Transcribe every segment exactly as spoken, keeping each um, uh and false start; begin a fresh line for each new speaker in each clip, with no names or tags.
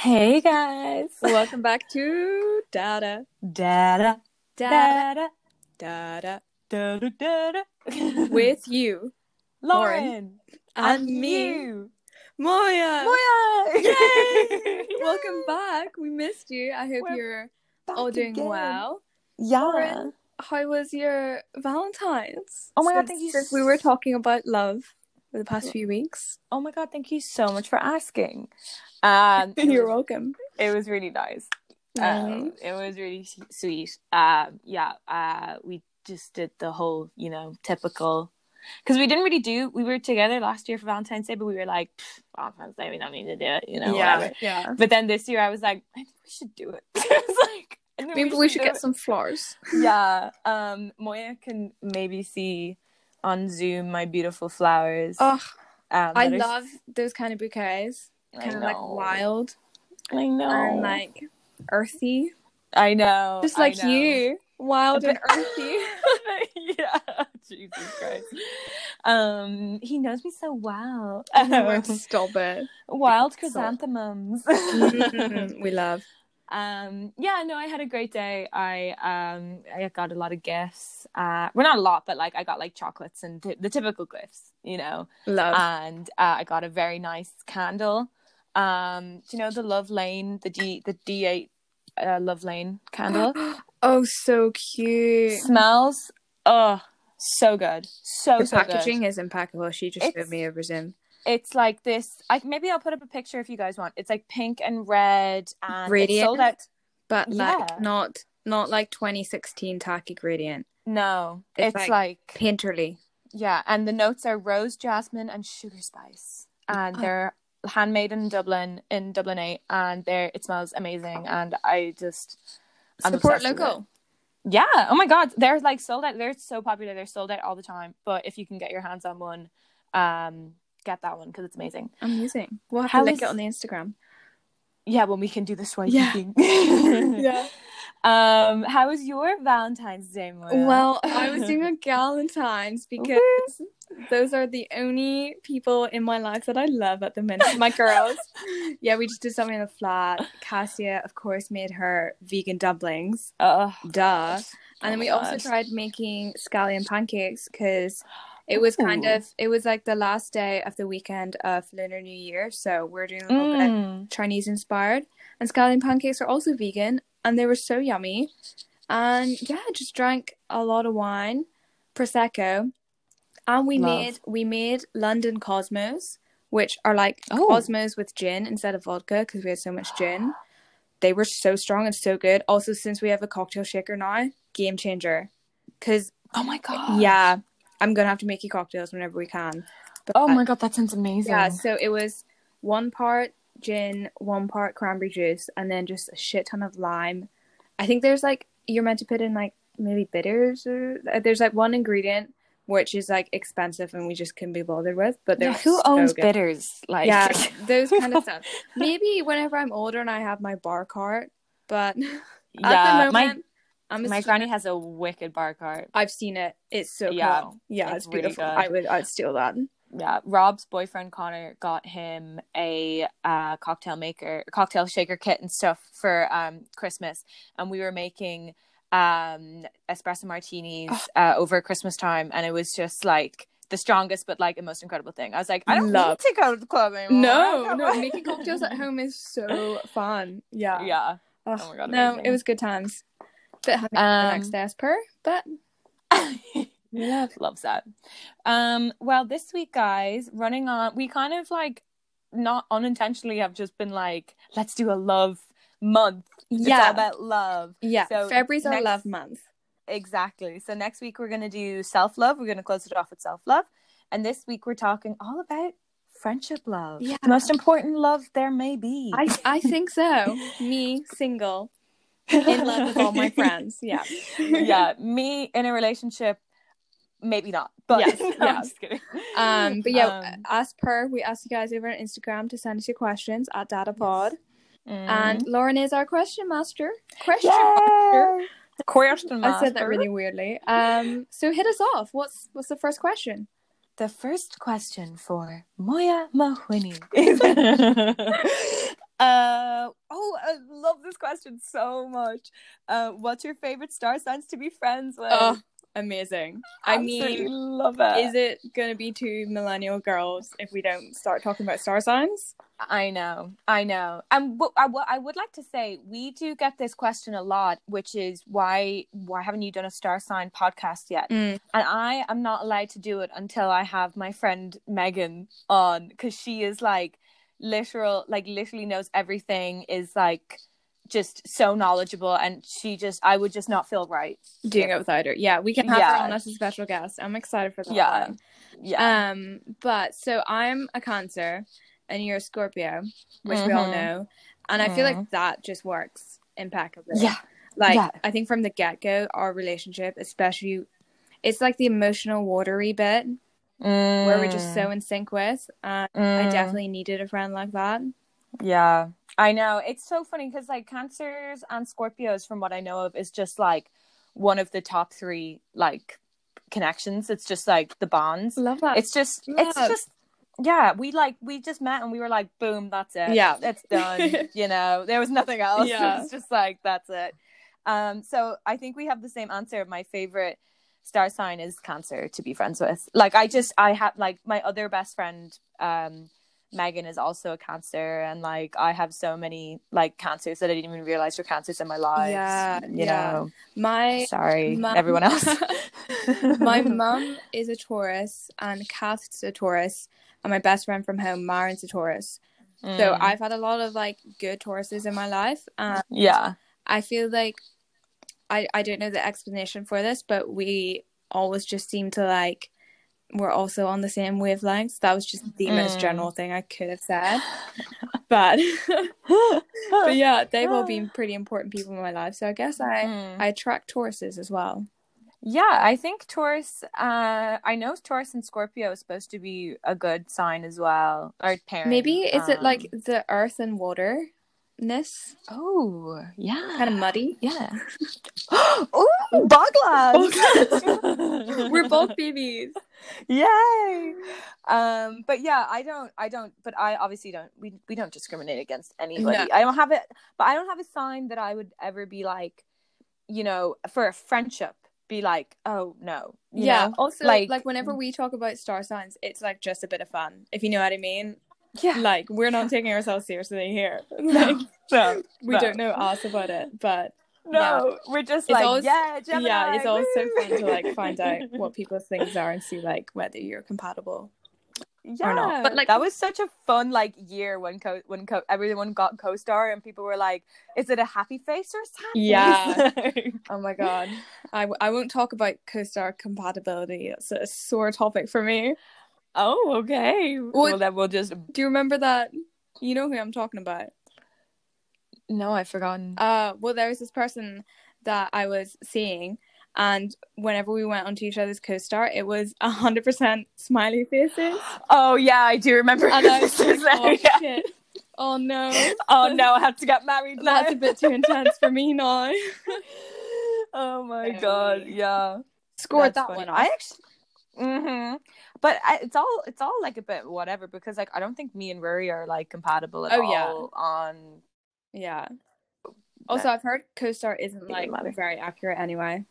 Hey guys,
Welcome back to Dada.
Dada,
Dada.
Dada,
Dada.
Dada, Dada.
With you,
Lauren,
Lauren,
and,
and me,
you,
Moya.
Moya.
Yay! Welcome back. We missed you. I hope
We're
you're
back
all doing
again.
well.
Yeah.
Lauren, how was your Valentine's?
Oh my
since,
god, thank you.
Since we were talking about love for the past few weeks.
Oh my god, thank you so much for asking. Um,
You're
was,
welcome.
It was really nice.
Mm.
Um, it was really sweet. Um, yeah. Uh, we just did the whole, you know, typical. Because we didn't really do, we were together last year for Valentine's Day, but we were like, Valentine's Day, we don't need to do it, you know,
yeah,
whatever.
Yeah.
But then this year I was like, I think we should do it. It's like,
maybe we should, we should get it. some flowers.
Yeah. Um, Moya can maybe see on Zoom my beautiful flowers.
Oh,
um,
I love s- those kind of bouquets.
I
Kind of
know.
like wild.
I know.
And like earthy.
I know.
Just like
I know.
you. Wild and earthy.
Yeah. Jesus Christ. Um, he knows me so well.
Um, Stop it.
Wild chrysanthemums.
Mm, we love.
Um, yeah, no, I had a great day. I um, I got a lot of gifts. Uh, well, not a lot, but like I got like chocolates and t- the typical gifts, you know.
Love.
And uh, I got a very nice candle. Um, do you know the Love Lane, the D, the D eight uh, Love Lane candle?
Oh, so cute.
Smells, oh, so good, so
the
so
packaging
good.
is impeccable. She just
It's-
showed me over Zoom.
It's like this. I maybe I'll put up a picture if you guys want. It's like pink and red, and
Gradient,
it's sold out.
but
Yeah.
like not not like twenty sixteen tacky gradient.
No,
It's,
it's,
like,
like,
painterly.
yeah, and the notes are rose, jasmine, and sugar spice, and
Oh.
they're handmade in Dublin, in Dublin eight, and they're it smells amazing, and I just I'm
support
obsessed with it.
local.
Yeah. Oh my god, they're like sold out. They're so popular. They're sold out all the time. But if you can get your hands on one, um, get that one because it's amazing.
Amazing. We'll have
How
to link
is-
it on the Instagram.
Yeah, when we can do the swiping
Yeah.
thing.
Yeah.
Um, how was your Valentine's Day, Moya?
Well, I was doing a Galentine's because those are the only people in my life that I love at the minute. My girls. Yeah, we just did something in the flat. Cassia, of course, made her vegan dumplings.
Oh,
Duh. And then
Oh
we
my
also
God.
tried making scallion pancakes because it was kind
Ooh.
of, it was like the last day of the weekend of Lunar New Year. So we're doing a little bit
Mm.
Chinese inspired. And scallion pancakes are also vegan. And they were so yummy. And yeah, just drank a lot of wine, Prosecco. And we
Love.
made we made London Cosmos, which are like
Oh.
Cosmos with gin instead of vodka because we had so much gin. They were so strong and so good. Also, since we have a cocktail shaker now, game changer. Because,
Oh my god.
yeah, I'm going to have to make you cocktails whenever we can. But,
Oh my god, that sounds amazing.
yeah, so it was one part gin, one part cranberry juice, and then just a shit ton of lime. I think there's like, you're meant to put in like maybe bitters or there's like one ingredient which is like expensive and we just couldn't be bothered with. But
Yeah,
they're
who
so
owns
good.
bitters? Like,
Yeah, those kind of stuff. Maybe whenever I'm older and I have my bar cart, but
yeah,
at the
my
moment, I'm a
my
student.
granny has a wicked bar cart.
I've seen it. It's so
Yeah,
cool. Yeah,
it's
it's,
really
beautiful.
good.
I would, I'd steal that.
Yeah, Rob's boyfriend Connor got him a uh, cocktail maker, cocktail shaker kit and stuff for um Christmas, and we were making um espresso martinis
Oh.
uh, over Christmas time, and it was just like the strongest but like the most incredible thing. I was like, I don't
Love.
need to go to the club anymore.
No, no, making cocktails at home is so fun. Yeah.
Yeah.
Ugh,
Oh my God,
no,
amazing.
it was good times. Bit happy
Um,
the next day as per, but we love.
Loves that. Um, well, this week, guys, running on, we kind of like not unintentionally have just been like, let's do a love month. It's
Yeah.
all about love.
Yeah,
So
February's our
next-
love month.
Exactly. So next week we're going to do self-love. We're going to close it off with self-love. And this week we're talking all about friendship love.
Yeah.
The most important love there may be.
I I think so. Me, single, in love with all my friends. Yeah.
Yeah, me in a relationship, maybe not. But
Yes,
no,
yes.
I'm just kidding.
Um, but yeah,
Um,
as per, we asked you guys over on Instagram to send us your questions at DataPod.
mm.
And Lauren is our question master. Question master.
Yay! Question
I said that
master.
really weirdly. Um, so hit us off. What's what's the first question?
The first question for Moya Mahwini is uh, Oh, I love this question so much. Uh, what's your favorite star signs to be friends with?
Oh, amazing. I
Absolutely
mean,
love it.
is it going to be two millennial girls if we don't start talking about star signs?
I know, I know. And what I, what I would like to say, we do get this question a lot, which is why why haven't you done a star sign podcast yet?
Mm.
And I am not allowed to do it until I have my friend Megan on, because she is like literal, like literally knows everything, is like just so knowledgeable, and she just, I would just not feel right
doing
if,
it without her. Yeah, we can have
yeah.
her on as a special guest. I'm excited for that
Yeah.
one.
Yeah.
Um, but so I'm a Cancer and you're a Scorpio, which
mm-hmm.
we all know. And I feel
mm.
like that just works impeccably.
Yeah.
Like,
yeah.
I think from the get-go, our relationship, especially, it's like the emotional watery bit
mm.
where we're just so in sync with. And
mm.
I definitely needed a friend like that.
Yeah, I know. It's so funny because like Cancers and Scorpios, from what I know of, is just like one of the top three like connections. It's just like the bonds.
Love that.
It's just,
Love.
it's just, yeah. We like we just met and we were like, boom, that's it.
Yeah,
it's done. You know, there was nothing else.
Yeah.
It was just like, that's it. Um, so I think we have the same answer. My favorite star sign is Cancer to be friends with. Like, I just, I have like my other best friend, um. Megan is also a Cancer, and like I have so many like Cancers that I didn't even realize were Cancers in my life.
Yeah,
you
yeah.
know.
My
sorry,
mom,
everyone else.
My mum is a Taurus, and Kath's a Taurus, and my best friend from home, Maren's a Taurus. Mm. So I've had a lot of like good Tauruses in my life. And
yeah,
I feel like I I don't know the explanation for this, but we always just seem to like. We're also on the same wavelengths. That was just the mm. most general thing I could have said. But, but yeah, they've all been pretty important people in my life. So I guess I, mm. I attract Tauruses as well.
Yeah, I think Taurus, uh, I know Taurus and Scorpio is supposed to be a good sign as well. Or parent.
Maybe, is
um,
it like the earth and water? Ness.
Oh, yeah.
Kind of muddy.
Yeah. Oh, boglads.
We're both babies.
Yay. Um, but yeah, I don't, I don't, but I obviously don't, we, we don't discriminate against anybody. No. I don't have it, but I don't have a sign that I would ever be like, you know, for a friendship, be like, oh, no. You
yeah.
know?
Also, like, like whenever we talk about star signs, it's like just a bit of fun, if you know what I mean.
Yeah,
like we're not taking ourselves seriously here. Like,
no,
we
no.
don't know us about it, but
no, yeah. we're just it's like
always,
yeah, Gemini,
yeah. It's always
woo!
so fun to like find out what people's things are and see like whether you're compatible
yeah.
or not.
But like that was such a fun like year when co- when co- everyone got co-star and people were like, "Is it a happy face or a sad
yeah.
face?"
Oh my god, I w- I won't talk about co-star compatibility. It's a sore topic for me.
Oh, okay. Well, well, then we'll just...
Do you remember that? You know who I'm talking about?
No, I've forgotten.
Uh, well, there was this person that I was seeing, and whenever we went onto each other's co-star, it was one hundred percent smiley faces.
Oh, yeah, I do remember.
And I was like, oh, yeah. shit. Oh, no.
Oh, no, I have to get married now.
That's a bit too intense for me now.
Oh, my um, God, yeah.
Scored That's that funny. one off.
I actually... Mm-hmm. But I, it's all it's all like a bit whatever, because like I don't think me and Rory are like compatible at
oh,
all
yeah.
on
yeah also I've heard co-star isn't like very accurate anyway.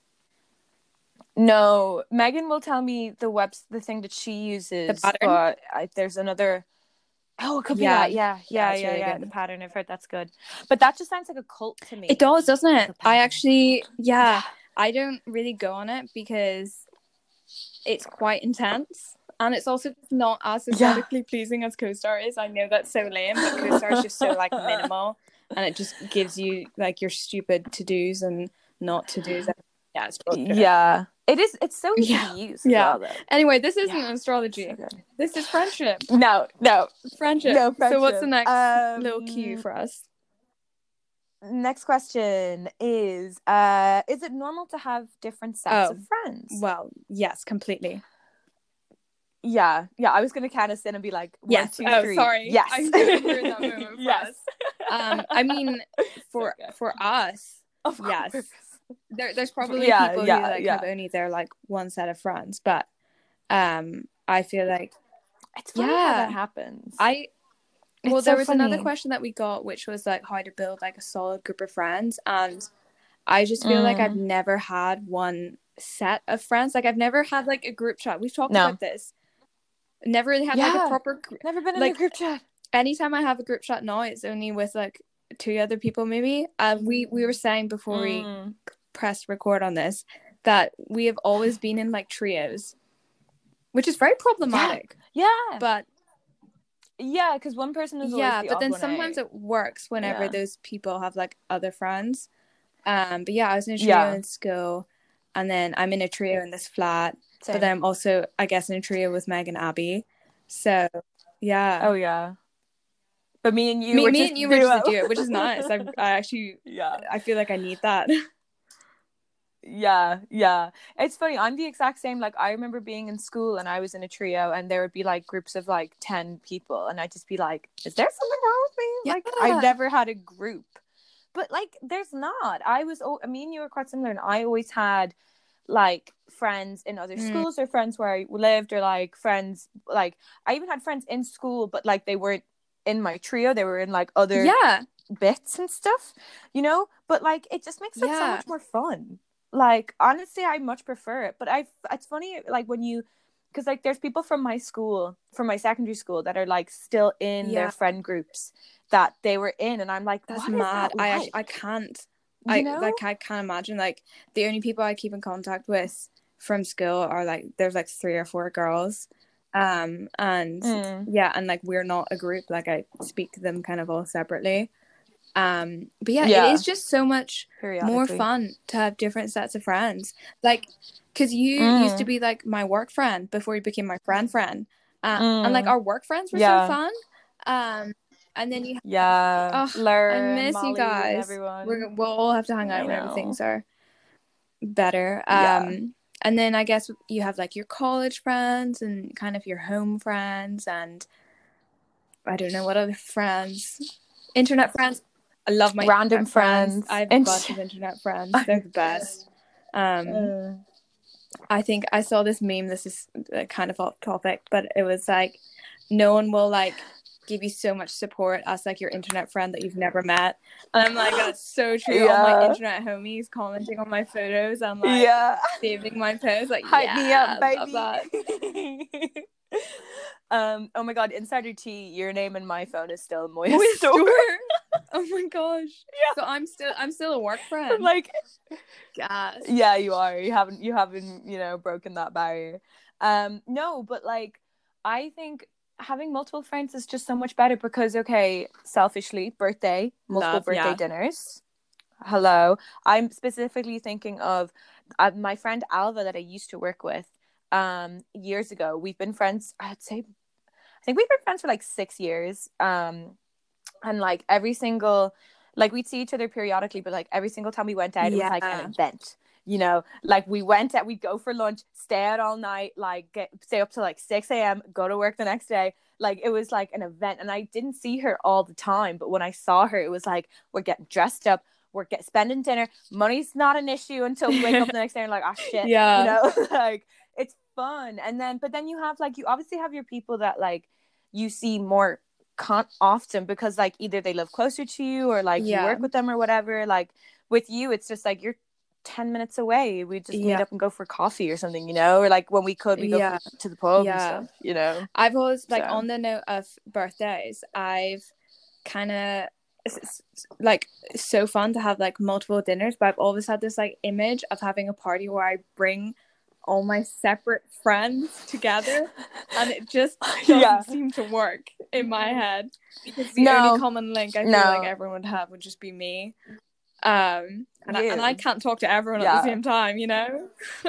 No, Megan will tell me the webs the thing that she uses,
the
but I, there's another oh it could be
yeah.
that yeah yeah yeah yeah, really yeah. the pattern. I've heard that's good, but that just sounds like a cult to me.
It does, doesn't it? I actually yeah, yeah I don't really go on it because it's quite intense, and it's also not as aesthetically yeah. pleasing as co-star is. I know that's so lame, but co-star is just so like minimal, and it just gives you like your stupid to-dos and not to-dos. Yeah, it's
yeah, it is. It's so easy
yeah.
to use.
Yeah.
Well,
anyway, this isn't yeah. astrology.
So
this is friendship.
No, no,
friendship.
No friendship.
So what's the next
um,
little cue for us?
Next question is, uh, is it normal to have different sets
oh,
of friends?
Well, yes, completely.
Yeah, yeah, I was going to count us in and be like, one,
yes.
two,
oh,
three.
sorry.
Yes.
I remember that moment
yes.
Um, I mean, for
okay.
for us,
of
yes.
Course.
There, there's probably
yeah,
people
yeah,
who like
yeah.
have only their like one set of friends, but um, I feel like
it's funny
yeah,
how that happens.
I Well,
It's
there
so
was another
funny.
question that we got, which was like how to build like a solid group of friends. And I just feel like I've
Mm.
never had one set of friends. Like I've never had like a group chat. We've talked
No.
about this. Never really had like a
Yeah.
proper gr-
Never been in a
like
group chat.
anytime I have a group chat now, it's only with like two other people maybe. Uh, we we were saying before we
Mm.
pressed record on this that we have always been in like trios, which is very problematic.
Yeah.
But
Yeah, because one person is always
yeah,
the
but
odd
then
one
sometimes
out.
it works whenever
Yeah.
those people have like other friends. Um, but yeah, I was in a trio
Yeah.
in school, and then I'm in a trio in this flat.
Same.
But then I'm also, I guess, in a trio with Meg and Abby. So yeah.
Oh yeah. But me and you
me,
were
me
just
and you
duo.
were just a duo, which is nice. I I actually
Yeah.
I feel like I need that.
Yeah, yeah. It's funny. I'm the exact same. Like, I remember being in school and I was in a trio, and there would be like groups of like ten people, and I'd just be like, "Is there something wrong with me?"
Yeah.
Like, I've never had a group, but like, there's not. I was. Oh, I mean, you were quite similar, and I always had like friends in other
Mm.
schools or friends where I lived, or like friends. Like, I even had friends in school, but like they weren't in my trio. They were in like other
Yeah.
bits and stuff, you know. But like, it just makes it so
Yeah.
much more fun. Like, honestly, I much prefer it. But I, it's funny, like, when you, because like there's people from my school, from my secondary school, that are like still in
Yeah.
their friend groups that they were in, and I'm like,
That's
what
mad.
is that
I
like?
I I can't.
You
I
know?
like I can't imagine. Like the only people I keep in contact with from school are like there's like three or four girls, um, and
Mm.
yeah, and like we're not a group. Like I speak to them kind of all separately. Um, but yeah,
Yeah.
it is just so much more fun to have different sets of friends. Like, because you
Mm.
used to be like my work friend before you became my friend friend. Uh,
Mm.
And like our work friends were
Yeah.
so fun. Um, and then you,
Yeah,
oh,
Laura,
I
and
miss you
Molly, and
guys.
everyone.
We're, we'll all have to hang
I
out whenever
know.
things are better.
Yeah.
Um, and then I guess you have like your college friends and kind of your home friends, and I don't know what other friends, internet friends. I love my
Random
internet friends.
friends.
I have a
And-
bunch of internet friends. They're the best. Um,
Uh.
I think I saw this meme. This is uh, kind of off topic, but it was like, no one will like give you so much support as like your internet friend that you've never met. And I'm like, that's so true. All my
Yeah.
internet homies commenting on my photos and like
Yeah.
saving my posts. Like,
Hype
yeah,
me up,
I love that.
baby. um. Oh my god, Insider Tea, your name in my phone is still Moya
Moya
Store.
Store. Oh my gosh.
Yeah.
So I'm still I'm still a work
I'm
friend.
like,
Gas.
yeah, you are. You haven't you haven't, you know, broken that barrier. Um, no, but like, I think having multiple friends is just so much better because, okay, selfishly, birthday, multiple
Love,
birthday
yeah.
dinners. Hello. I'm specifically thinking of uh, my friend Alva that I used to work with um years ago. We've been friends, I'd say, I think we've been friends for like six years. Um, and like every single, like we'd see each other periodically, but like every single time we went out, it was like
Yeah.
an event. You know, like we went out, we'd go for lunch, stay out all night, like get stay up till like six a.m., go to work the next day. Like it was like an event, and I didn't see her all the time, but when I saw her, it was like we're getting dressed up, we're get spending dinner. Money's not an issue until we wake up the next day and like, ah, shit.
Yeah.
You know, like it's fun. And then, but then you have like, you obviously have your people that like you see more con- often because like either they live closer to you or like
Yeah.
you work with them or whatever. Like with you, it's just like you're ten minutes away. We just
Yeah.
meet up and go for coffee or something, you know, or like when we could, we go
Yeah.
for, to the pub
Yeah.
and stuff, you know.
I've always like
So.
on the note of birthdays, I've kind of like it's so fun to have like multiple dinners, but I've always had this like image of having a party where I bring all my separate friends together, and it just doesn't
Yeah.
seem to work in my head because the
No.
only common link I feel
No.
like everyone would have would just be me. Um, and I, and I
You.
can't talk to everyone at
Yeah.
the same time, you know.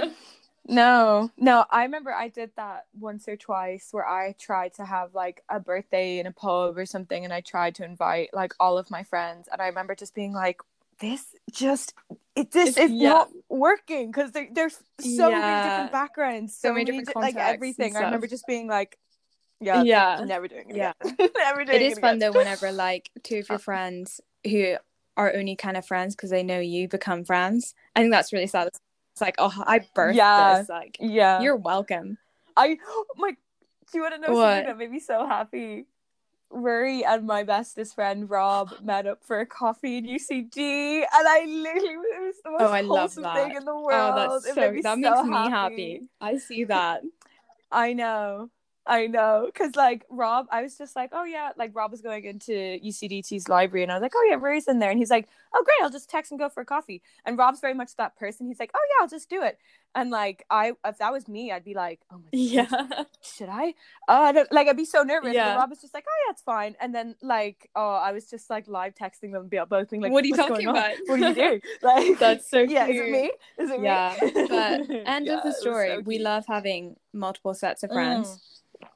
No, no, I remember I did that once or twice where I tried to have like a birthday in a pub or something, and I tried to invite like all of my friends, and I remember just being like, this just it this
It's-
is
yeah.
not working because there's so many
Yeah.
different backgrounds,
So
so,
many
many
different
di- like
contexts and
everything. I remember
stuff.
just being like, yeah,
Yeah.
never doing it
Yeah.
again. Never doing
It is
it
fun
again.
though whenever like two of your friends who are only kind of friends because they know you become friends. I think that's really sad. It's like, oh, I birthed
Yeah.
this. Like,
Yeah,
you're welcome.
I my. Do you want to know
What?
something that made me so happy? Rory and my bestest friend Rob met up for a coffee in U C D, and I literally, it was the most
Oh, I love
wholesome
that.
thing in the world.
Oh, that's
It
so,
made me
that
so
makes me
happy.
happy. I see that.
I know. I know, because like Rob, I was just like, oh yeah, like Rob was going into U C D T's library, and I was like, oh yeah, Rory's in there, and he's like, oh great, I'll just text and go for a coffee. And Rob's very much that person. He's like, oh yeah, I'll just do it. And like, I, if that was me, I'd be like, oh my god,
Yeah.
should I? Oh, I don't, like I'd be so nervous.
Yeah.
But Rob was just like, oh yeah, it's fine. And then like, oh, I was just like live texting them, both being like,
what are you
what's
talking
going on?
about?
What are you doing? Like,
that's so
yeah,
cute.
is it me? Is it
yeah.
me?
But end
Yeah,
of the
it was
story,
so
we
cute.
love having multiple sets of friends.
Mm.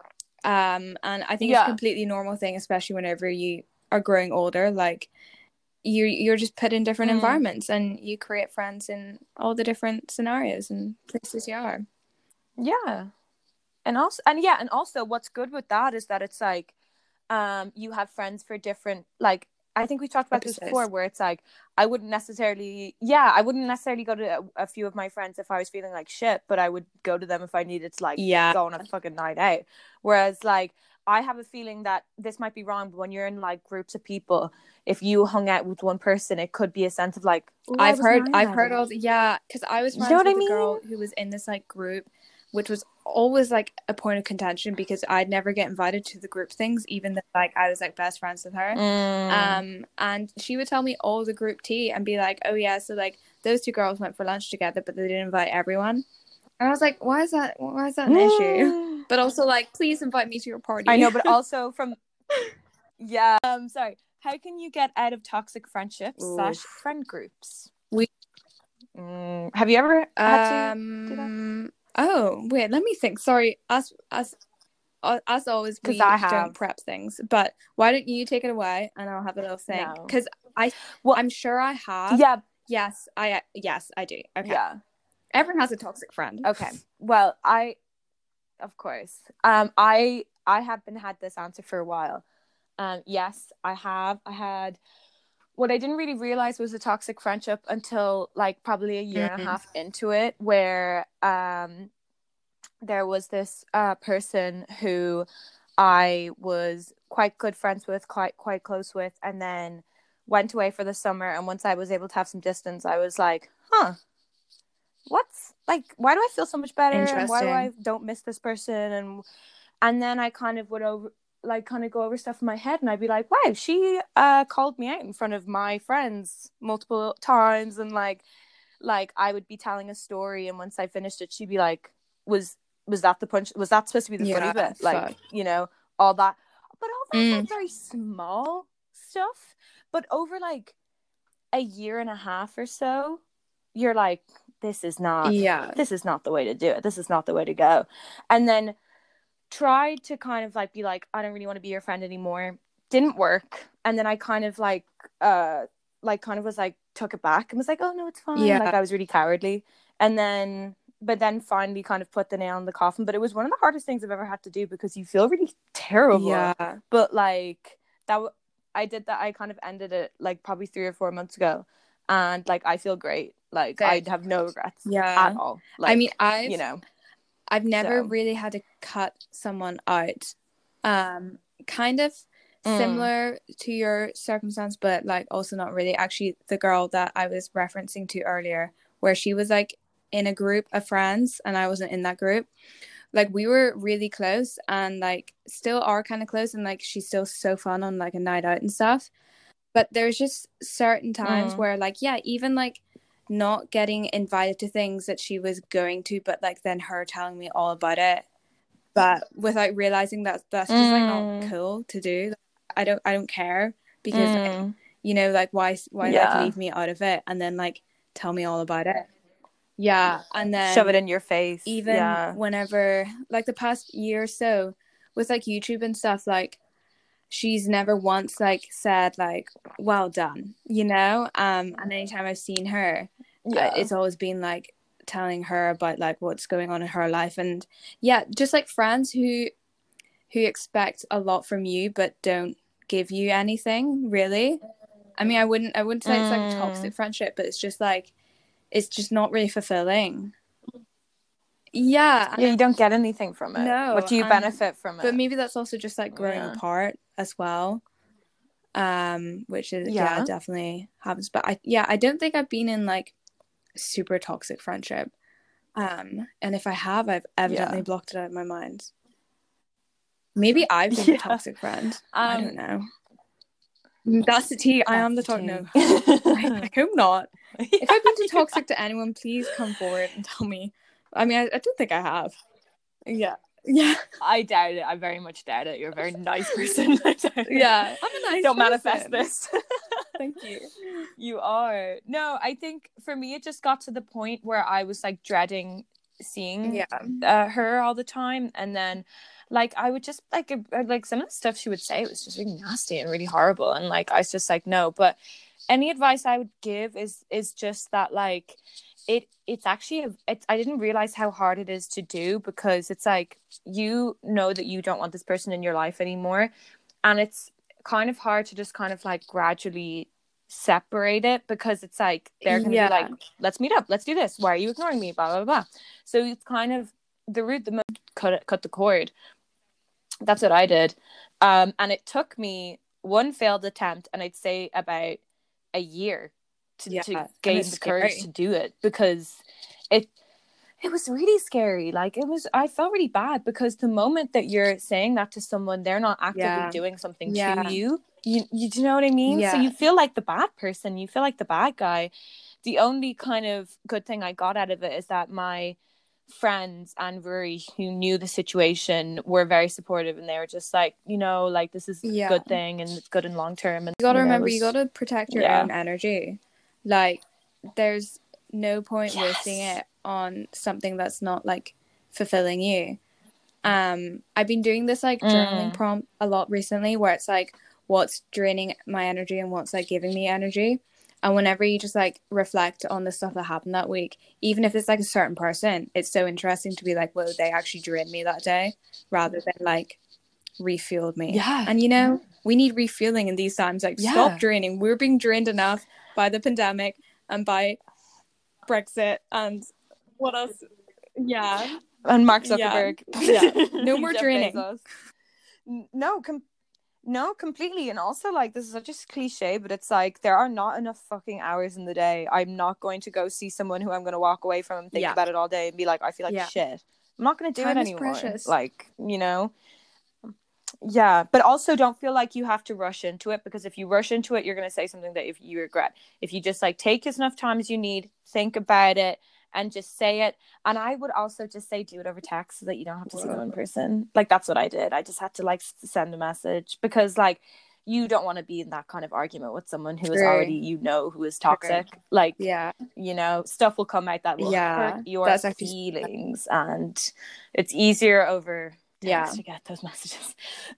Um, and I think
Yeah.
it's a completely normal thing, especially whenever you are growing older. Like, you you're just put in different
Mm.
environments, and you create friends in all the different scenarios and places you are.
Yeah. And also, and yeah, and also what's good with that is that it's like, um, you have friends for different, like, I think we talked about
Episodes.
this before, where it's like, I wouldn't necessarily, yeah, I wouldn't necessarily go to a, a few of my friends if I was feeling like shit, but I would go to them if I needed to, like,
Yeah.
go on a fucking night out. Whereas, like, I have a feeling that this might be wrong, but when you're in, like, groups of people, if you hung out with one person, it could be a sense of, like,
I've heard, I've heard all, the, yeah, because I was friends
you know
with
I mean?
a girl who was in this, like, group, which was always like a point of contention because I'd never get invited to the group things, even though like I was like best friends with her.
Mm.
Um, and she would tell me all the group tea and be like, oh yeah, so like those two girls went for lunch together, but they didn't invite everyone. And I was like, why is that? Why is that an mm. issue? But also like, please invite me to your party.
I know, but also from yeah. Um, sorry. How can you get out of toxic friendships Ooh. slash friend groups?
We
mm. have you ever had
um,
to do that?
Oh, wait, let me think. Sorry, as as as always, we
I have.
don't prep things. But why don't you take it away and I'll have a little think? Because no. I, well, I'm sure I have.
Yeah.
Yes, I yes I do. Okay.
Yeah.
Everyone has a toxic friend.
Okay. Well, I, of course, um, I I have been had this answer for a while. Um, yes, I have. I had. What I didn't really realize was a toxic friendship until like probably a year mm-hmm. and a half into it, where um there was this uh person who I was quite good friends with, quite quite close with, and then went away for the summer. And once I was able to have some distance, I was like, huh, what's like, why do I feel so much better? And why do I don't miss this person? And and then I kind of would over. like kind of go over stuff in my head, and I'd be like, wow, she uh called me out in front of my friends multiple times, and like like I would be telling a story, and once I finished it, she'd be like, was was that the punch was that supposed to be the yeah, funny bit? Like fuck. You know, all that, but all that mm. like very small stuff, but over like a year and a half or so, you're like, this is not yeah this is not the way to do it, this is not the way to go. And then tried to kind of like be like, I don't really want to be your friend anymore. Didn't work. And then I kind of like uh like kind of was like took it back and was like, oh no, it's fine. Yeah. Like I was really cowardly. And then but then finally kind of put the nail in the coffin. But it was one of the hardest things I've ever had to do because you feel really terrible. Yeah. But like that w- I did that. I kind of ended it like probably three or four months ago. And like I feel great. Like I have no regrets yeah. at all. Like,
I mean I you
know
I've never
so.
really had to cut someone out. Um, kind of mm. similar to your circumstance, but like also not really. Actually, the girl that I was referencing to earlier, where she was like in a group of friends and I wasn't in that group. Like we were really close and like still are kind of close, and like she's still so fun on like a night out and stuff. But there's just certain times mm. where like, yeah, even like not getting invited to things that she was going to, but like then her telling me all about it, but without realizing that that's just mm. like not cool to do. I don't I don't care because mm. like, you know, like why why yeah. like leave me out of it and then like tell me all about it. Yeah, and then
shove it in your face.
Even
yeah.
whenever like the past year or so with like YouTube and stuff, like she's never once like said like well done, you know. Um and anytime I've seen her, yeah. uh, it's always been like telling her about like what's going on in her life. And yeah, just like friends who who expect a lot from you but don't give you anything really. I mean I wouldn't I wouldn't say mm. it's like a toxic friendship, but it's just like it's just not really fulfilling. Yeah,
Yeah, you don't get anything from it. What
no,
do you
and
benefit from
but
it?
maybe that's also just like growing
Yeah.
apart as well. Um, which is yeah,
Yeah.
definitely happens. But I yeah, I don't think I've been in like super toxic friendship. Um, and if I have, I've evidently
Yeah.
blocked it out of my mind. Maybe I've been the
Yeah.
toxic friend. I don't
Um,
know. That's the tea. I
that's
am the
the
toxic. No,
tea.
I, I hope not. If I've been too
Yeah.
toxic to anyone, please come forward and tell me. I mean, I, I don't think I have. Yeah. Yeah.
I doubt it. I very much doubt it. You're a very nice person. I doubt it.
Yeah. I'm a nice
Don't
person.
manifest this.
Thank you.
You are. No, I think for me, it just got to the point where I was like dreading seeing
Yeah.
uh, her all the time. And then like I would just like, uh, like some of the stuff she would say was just really nasty and really horrible. And like, I was just like, no, but any advice I would give is, is just that like, it it's actually a, it's I didn't realize how hard it is to do, because it's like you know that you don't want this person in your life anymore, and it's kind of hard to just kind of like gradually separate it, because it's like they're going to be like,
Yeah.
let's meet up, let's do this, why are you ignoring me, blah blah blah. So it's kind of the route, the most cut it, cut the cord. That's what I did. Um and it took me one failed attempt, and I'd say about a year to,
Yeah.
to
And
gain
it's
the courage
scary.
to do it, because it it was really scary. Like it was, I felt really bad, because the moment that you're saying that to someone, they're not actively
Yeah.
doing something to
Yeah.
you. You, you do you know what I mean? So
Yeah.
you feel like the bad person. You feel like the bad guy. The only kind of good thing I got out of it is that my friends and Rory, who knew the situation, were very supportive, and they were just like, you know, like this is a
Yeah.
good thing and it's good in long term. And
You gotta
you know,
remember,
was,
you gotta protect your
yeah.
own energy. Like, there's no point
Yes.
wasting it on something that's not like fulfilling you. Um, I've been doing this like journaling
Mm.
prompt a lot recently, where it's like what's draining my energy and what's like giving me energy. And whenever you just like reflect on the stuff that happened that week, even if it's like a certain person, it's so interesting to be like, whoa, they actually drained me that day, rather than like refueled me.
Yeah.
And you know, we need refueling in these times. Like,
Yeah.
stop draining. We're being drained enough by the pandemic and by Brexit and what else? Yeah.
And Mark
Yeah.
Zuckerberg.
Yeah. No more
Jeff
draining.
Bezos. No, com- no, completely. And also, like, this is such a cliche, but it's like there are not enough fucking hours in the day. I'm not going to go see someone who I'm going to walk away from and think
Yeah.
about it all day and be like, I feel like
Yeah.
shit. I'm not going to do
Time
it
is
anymore.
precious.
Like, you know. Yeah, but also don't feel like you have to rush into it, because if you rush into it, you're going to say something that if you regret. If you just like take as enough time as you need, think about it, and just say it. And I would also just say do it over text, so that you don't have to see them in person. Like that's what I did. I just had to like send a message, because like you don't want to be in that kind of argument with someone who is
True.
already, you know, who is toxic.
True.
Like,
Yeah.
you know, stuff will come out that will
Yeah.
hurt your
That's actually
feelings, and it's easier over text
Yeah.
to get those messages.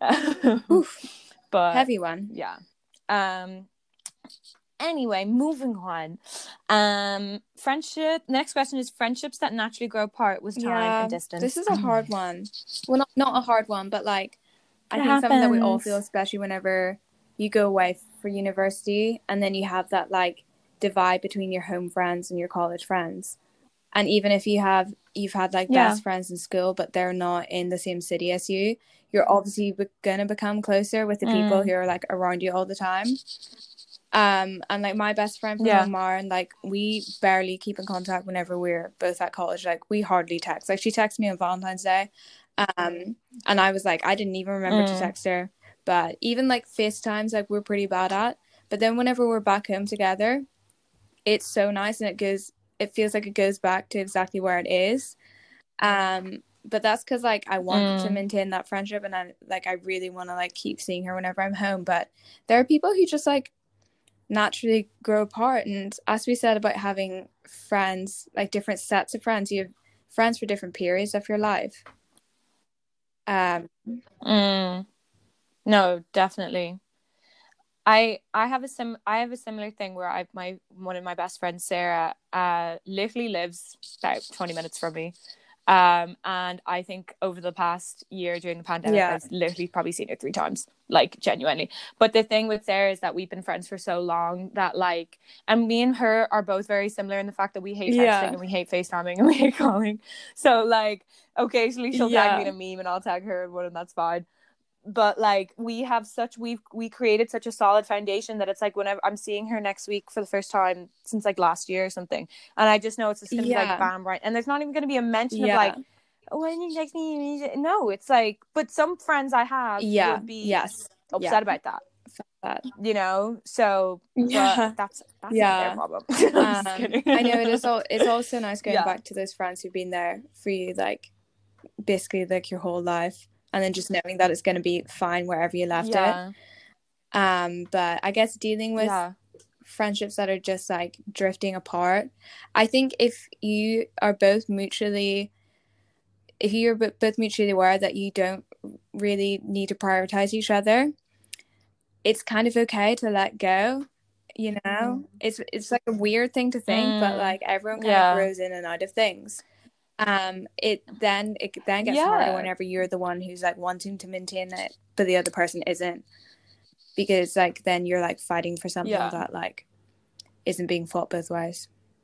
Oof.
But
Heavy one.
yeah. Um anyway, moving on. Um friendship, next question is friendships that naturally grow apart with time
Yeah.
and distance.
This is a hard one. Well, not not a hard one, but like I
It
think something that we all
happens.
feel, especially whenever you go away for university, and then you have that like divide between your home friends and your college friends. And even if you have you've had like
Yeah.
best friends in school, but they're not in the same city as you, you're obviously be- gonna become closer with the people
Mm.
who are like around you all the time. Um, and like my best friend from
Yeah.
Omar, and like we barely keep in contact whenever we're both at college. Like we hardly text. Like she texted me on Valentine's Day, um, and I was like, I didn't even remember to
Mm.
text her. But even like FaceTimes, like we're pretty bad at. But then whenever we're back home together, it's so nice, and it goes. It feels like it goes back to exactly where it is. Um, but that's because like I want to
Mm.
maintain that friendship, and I like I really want to like keep seeing her whenever I'm home. But there are people who just like naturally grow apart, and as we said about having friends, like different sets of friends, you have friends for different periods of your life. Um,
Mm. No, definitely. I I have a sim I have a similar thing where I've my one of my best friends, Sarah, uh literally lives about twenty minutes from me. Um, and I think over the past year during the pandemic,
Yeah.
I've literally probably seen her three times, like genuinely. But the thing with Sarah is that we've been friends for so long that like, and me and her are both very similar in the fact that we hate texting
Yeah.
and we hate FaceTiming and we hate calling. So like, occasionally she'll tag me
Yeah.
in a meme and I'll tag her in one, and that's fine. But like we have such we've we created such a solid foundation that it's like whenever I'm seeing her next week for the first time since like last year or something, and I just know it's just gonna be
Yeah.
like bam, right, and there's not even gonna be a mention of
Yeah.
like, oh, when you text me, no, it's like, but some friends I have
Yeah.
would be
Yes.
upset
Yeah.
about that,
That.
you know. So
Yeah.
but that's that's
Yeah.
not their problem. I'm just
Um,
kidding.
I know it is. All, it's also nice going
Yeah.
back to those friends who've been there for you, like basically like your whole life, and then just knowing that it's going to be fine wherever you left
Yeah.
it. Um, but I guess dealing with
Yeah.
friendships that are just like drifting apart, I think if you are both mutually, if you're b- both mutually aware that you don't really need to prioritize each other, it's kind of okay to let go. You know, it's it's like a weird thing to think, but
Mm.
like everyone kind
Yeah.
of grows in and out of things. Um, it then it then gets
Yeah.
harder whenever you're the one who's like wanting to maintain it, but the other person isn't, because like then you're like fighting for something
Yeah.
that like isn't being fought both ways.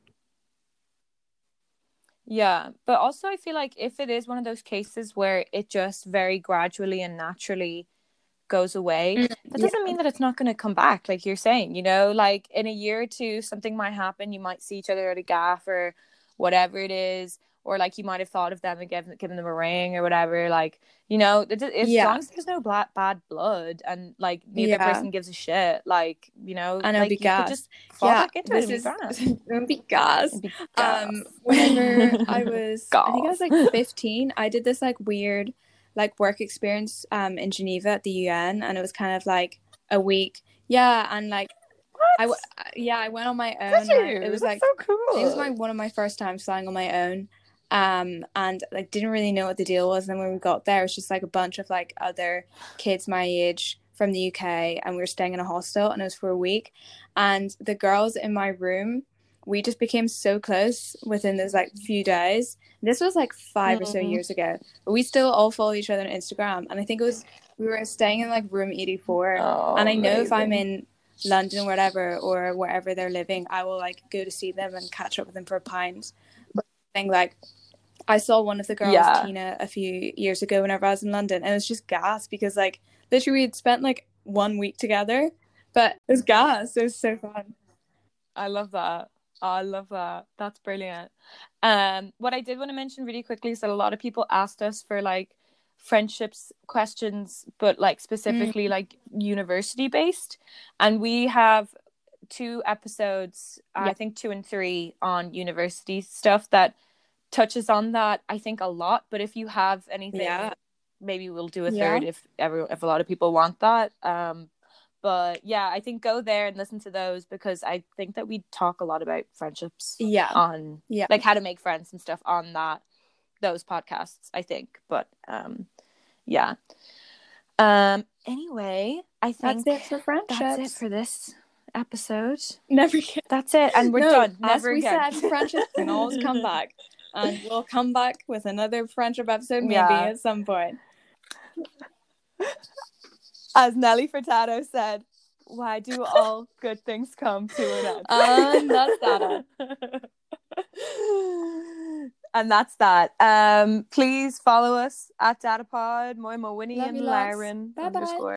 Yeah, but also I feel like if it is one of those cases where it just very gradually and naturally goes away,
Mm,
that doesn't
yeah.
mean that it's not going to come back, like you're saying, you know, like in a year or two something might happen, you might see each other at a gaff or whatever it is, or like you might have thought of them and given, given them a ring or whatever, like, you know, it, as
Yeah.
long as there's no black, bad blood and like neither
Yeah.
person gives a shit, like, you know,
And it'll
like
be
you could
gas.
just fall
Yeah,
back into
this
it and be
is
grand.
it'll be gas.
It'd be
Um,
gas.
whenever I was, I think I was
Gas.
like fifteen, I did this like weird, like work experience, um, in Geneva at the U N, and it was kind of like a week. Yeah, and like, I w- yeah, I went on my own.
Did
Like,
you?
it was
That's
like,
so cool.
I think it was my one of my first times flying on my own. Um, and like didn't really know what the deal was. And then when we got there, it was just like a bunch of like other kids my age from the U K, and we were staying in a hostel, and it was for a week. And the girls in my room, we just became so close within those like few days. This was like five mm. or so years ago, but we still all follow each other on Instagram. And I think it was, we were staying in like room eighty-four.
Oh,
and I know
amazing.
If I'm in London or whatever, or wherever they're living, I will like go to see them and catch up with them for a pint. But I think like, I saw one of the girls, yeah. Tina, a few years ago whenever I was in London, and it was just gas because like literally we had spent like one week together, but it was gas. It was so fun.
I love that. Oh, I love that. That's brilliant. Um, what I did want to mention really quickly is that a lot of people asked us for like friendships questions, but like specifically mm. like university based, and we have two episodes, yeah. I think two and three on university stuff that touches on that, I think, a lot. But if you have anything, yeah. maybe we'll do a third yeah. if every if a lot of people want that. Um, but yeah, I think go there and listen to those, because I think that we talk a lot about friendships.
Yeah.
On
yeah,
like how to make friends and stuff on that those podcasts, I think. But um, yeah. Um. Anyway, I think
that's it for friendships.
That's it for this episode.
Never again.
That's it, and we're
no,
done. Never
as we
again.
said, friendships can always come back, and we'll come back with another friendship episode maybe yeah. at some point.
As Nelly Furtado said, why do all good things come to an end?
And that's that.
And that's that. Um, please follow us at Datapod, Moima Winnie and Lauren underscore.